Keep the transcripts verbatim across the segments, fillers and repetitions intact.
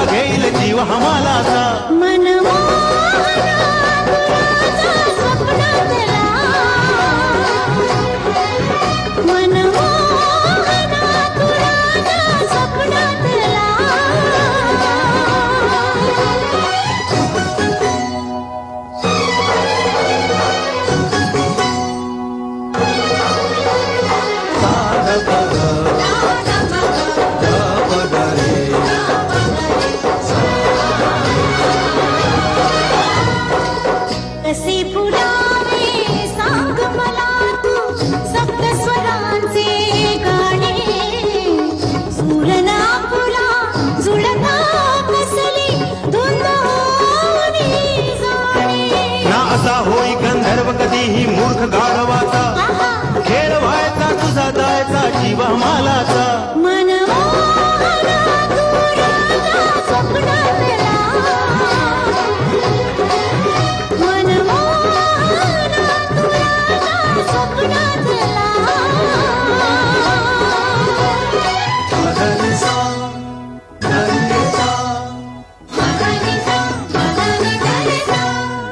घेईल जीव हमालाचा मनमोहना तुझ्या स्वप्नातला मनमोहना तुझ्या स्वप्नातला कसे फुलावे सांग मला तू सप्त स्वरांचे गाणे सुरना फुला जुळता कसली धुंद होऊनी जाणे ना असा होई गंधर्व कधीही मूर्ख गाढवाचा खेळ व्हायचा तुझा जायचा जीव हमालाचा मनमोहना तुझ्या स्वप्नातला मनमोहना तुझ्या स्वप्नातला मदनिसा मदनिसा मदनिसा मदनिसा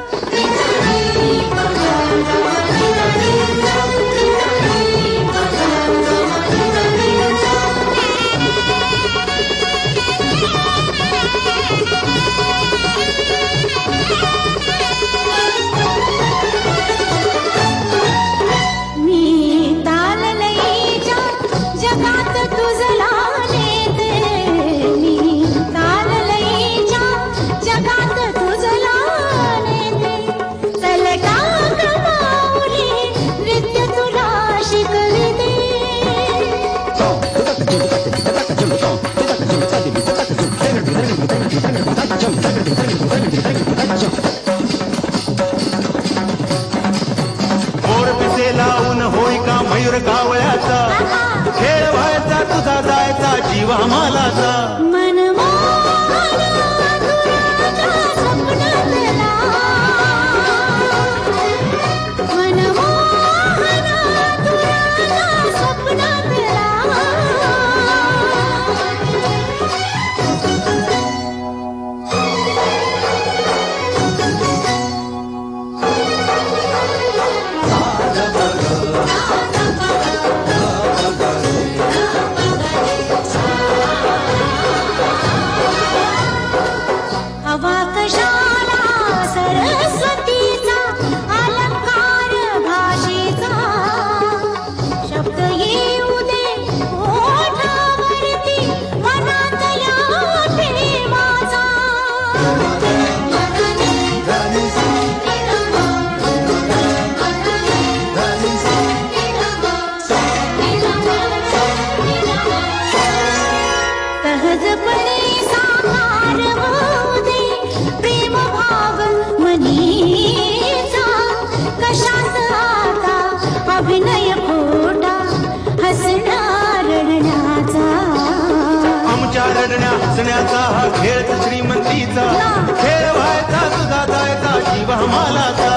मी ताललईच्या जगात तुझला नेते मी ताललईच्या जगात तुझला नेते तलका कमावली नृत्य तुला शिकविते मोर पिसे लावून होई का मयूर कावळ्याचा खेळ व्हायचा तुझा जायचा जीव हमालाचा मनमोहना तुझ्या स्वप्नातला मनमोहना तुझ्या स्वप्नातला हवा कशाला सरस्वतीचा अलंकार भाषेचा शब्द येऊ दे ओठावरती मनातल्या प्रेमाचा सहजपणे साकार होऊ दे प्रेम भाव मनीचा कशात आता अभिनय खोटा हसण्या रडण्याचा आमच्या रडण्या हसण्याचा हा खेळ श्रीमंतीचा खेळ व्हायचा तुझा जायचा जीव हमालाचा